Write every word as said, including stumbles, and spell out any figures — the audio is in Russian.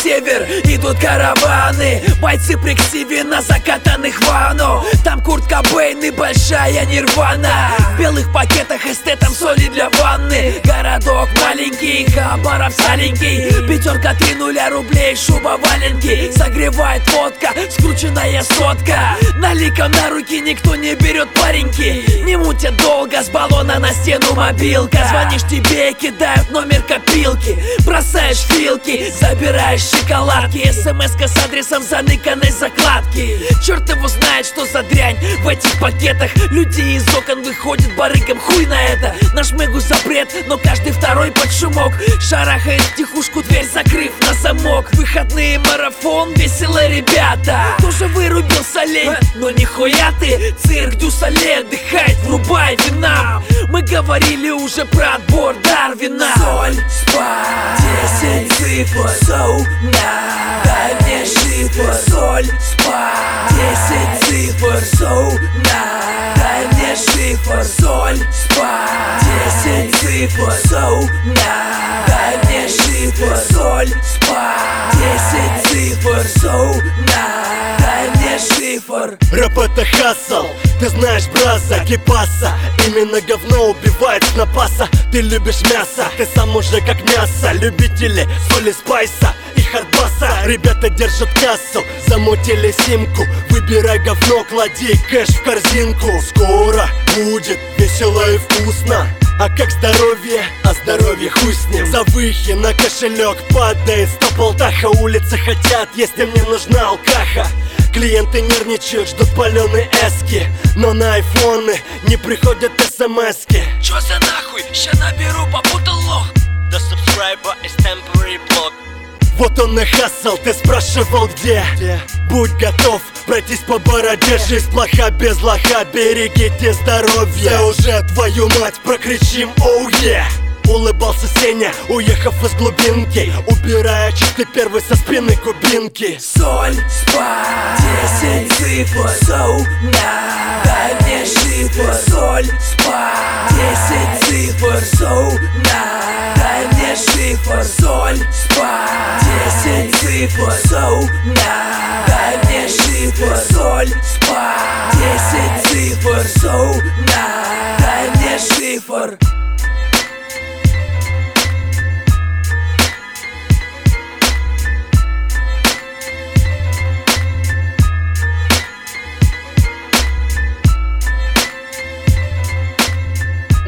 север идут караваны. Бойцы при ксиве на закатанных ванну. Там Курт Кобейн и большая Нирвана. В белых пакетах эстетом соли для ванны. Городок маленький, Хабаров вяленький. Пятерка три нуля рублей, шуба валенки. Согревает водка, скрученная сотка. Наликом на руки никто не берет, пареньки. Не мутят долго, с баллона на стену мобилка. Звонишь, тебе кидают номер копилки. Бросаешь филки, забираешь шоколадки. СМС-ка с адресом заныканной закладки. Черт его знает, что за дрянь в этих пакетах. Люди из окон выходят, барыгам хуй на это. На шмыгу запрет, но каждый второй под шумок. Шарахает тихушку, дверь закрыв на замок. Выходные марафон, веселые ребята. Тоже вырубил солей, но нихуя ты. Цирк дю солей отдыхает, врубай вина. Мы говорили уже про отбор Дарвина. Соль, спа, десять цифр, соу, на. Дай мне шифр. Соль, спа, десять цифр, соу, на. Дай мне шифр. Соль, спа, десять цифр, соу, на. Дай мне шифр. Соль, спа, десять цифр, соу, на. Дай мне шифр. Рэп это хассл, ты знаешь, браза, кипаса. Именно говно убивает снопаса. Ты любишь мясо, ты сам уже как мясо. Любители соли, спайса и хардбаса. Ребята держат кассу, замутили симку. Выбирай говно, клади кэш в корзинку. Скоро будет весело и вкусно. А как здоровье? А здоровье хуй с ним. Завыхи на кошелек падает сто полтаха. Улицы хотят, если мне нужна алкаха. Клиенты нервничают, ждут паленые эски. Но на айфоны не приходят смски. Чё за нахуй? Ща наберу, попутал лох. The subscriber is temporary block. Вот он и хассл, ты спрашивал где? где? Будь готов пройтись по бороде. Жизнь плоха без лоха, берегите здоровье. Все уже, твою мать, прокричим оу oh yeah. Улыбался Сеня, уехав из глубинки, убирая чистый первый со спины кубинки. Соль, спа, десять цифр, соу, на. Дай мне шифр. Соль, спа, десять цифр, соу, на. Дай мне шифр. Соль, спа, десять цифр, соу, на. Дай мне шифр. Соль, спа, десять цифр, соу, на. Дай мне шифр.